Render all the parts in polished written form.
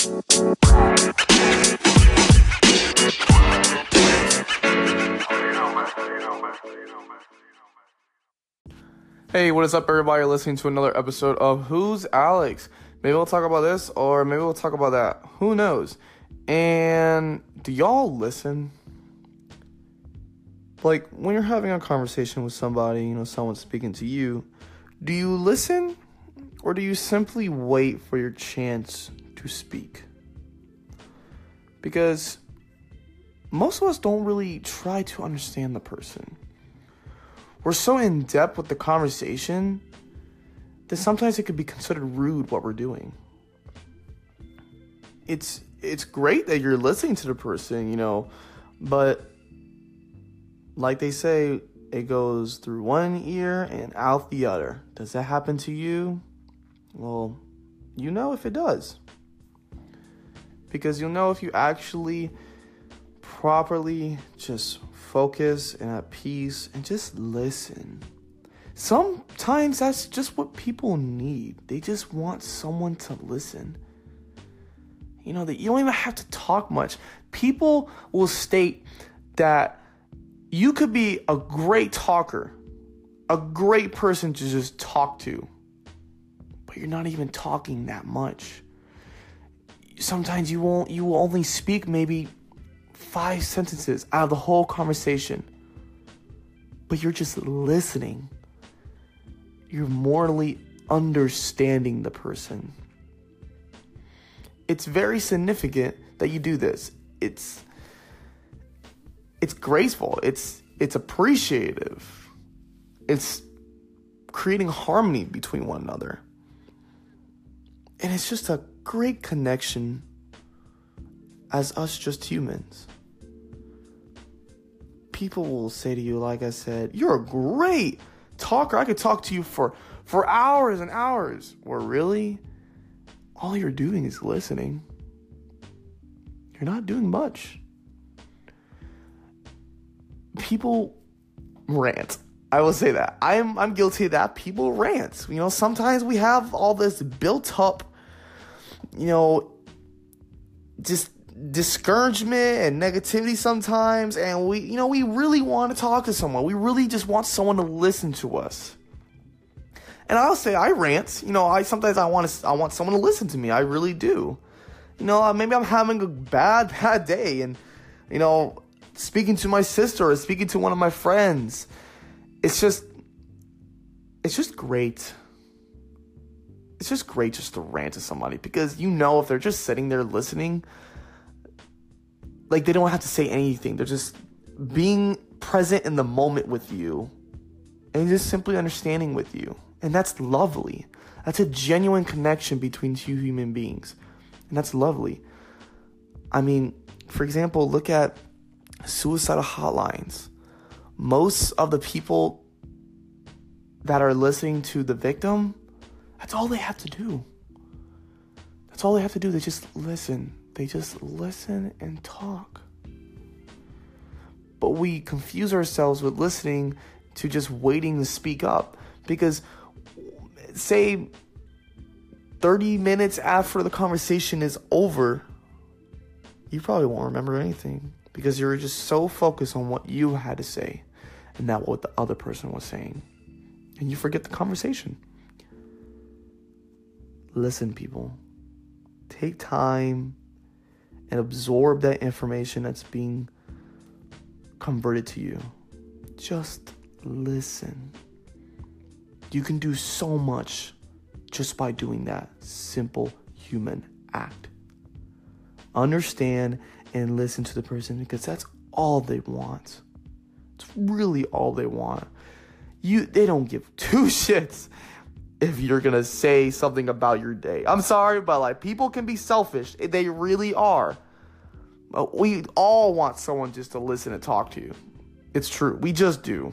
Hey, what is up, everybody? You're listening to another episode of Who's Alex? Maybe we'll talk about this, or maybe we'll talk about that. Who knows? And do y'all listen? Like, when you're having a conversation with somebody, someone's speaking to you, do you listen, or do you simply wait for your chance to speak? Because most of us don't really try to understand the person. We're so in depth with the conversation that sometimes it could be considered rude what we're doing. It's great that you're listening to the person, but like they say, it goes through one ear and out the other. Does that happen to you? Well, if it does. Because you'll know if you actually properly just focus and at peace and just listen. Sometimes that's just what people need. They just want someone to listen. That you don't even have to talk much. People will state that you could be a great talker, a great person to just talk to, but you're not even talking that much. Sometimes you will only speak maybe 5 sentences out of the whole conversation, but you're just listening. You're morally understanding the person. It's very significant that you do this. It's graceful. It's appreciative. It's creating harmony between one another. And it's just a great connection as us just humans. People will say to you, like I said, you're a great talker. I could talk to you for hours and hours. Or really, all you're doing is listening. You're not doing much. People rant. I will say that. I'm guilty of that. People rant. Sometimes we have all this built up, just discouragement and negativity sometimes, and we really want to talk to someone. We really just want someone to listen to us. And I'll say I rant. Sometimes I want someone to listen to me. I really do. Maybe I'm having a bad day, and speaking to my sister or speaking to one of my friends. It's just great. It's just great just to rant to somebody, because if they're just sitting there listening, like, they don't have to say anything. They're just being present in the moment with you and just simply understanding with you. And that's lovely. That's a genuine connection between two human beings. And that's lovely. I mean, for example, look at suicidal hotlines. Most of the people that are listening to the victim, that's all they have to do. That's all they have to do. They just listen. They just listen and talk. But we confuse ourselves with listening to just waiting to speak up. Because, say, 30 minutes after the conversation is over, you probably won't remember anything, because you're just so focused on what you had to say and not what the other person was saying. And you forget the conversation. Listen, people. Take time and absorb that information that's being converted to you. Just listen. You can do so much just by doing that simple human act. Understand and listen to the person, because that's all they want. It's really all they want. They don't give 2 shits if you're gonna say something about your day. I'm sorry, but people can be selfish. They really are. But we all want someone just to listen and talk to you. It's true. We just do.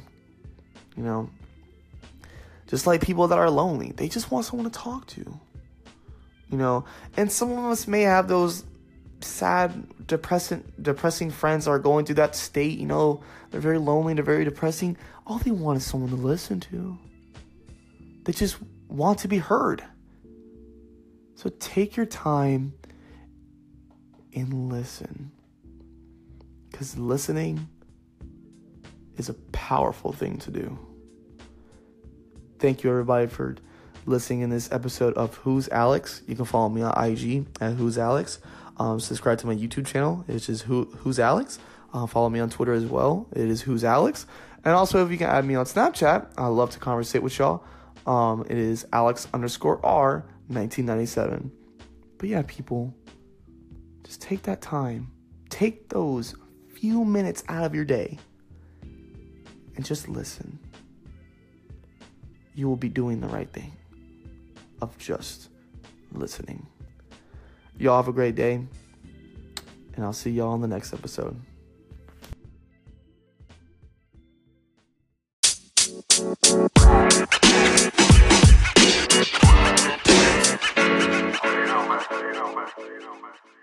Just like people that are lonely, they just want someone to talk to. And some of us may have those sad, depressing friends that are going through that state. They're very lonely, they're very depressing. All they want is someone to listen to. They just want to be heard. So take your time and listen. Because listening is a powerful thing to do. Thank you, everybody, for listening in this episode of Who's Alex. You can follow me on IG at Who's Alex. Subscribe to my YouTube channel. It's just Who's Alex. Follow me on Twitter as well. It is Who's Alex. And also, if you can add me on Snapchat, I love to conversate with y'all. It is Alex_R1997. But yeah, people, just take that time. Take those few minutes out of your day and just listen. You will be doing the right thing of just listening. Y'all have a great day, and I'll see y'all in the next episode. You know, man.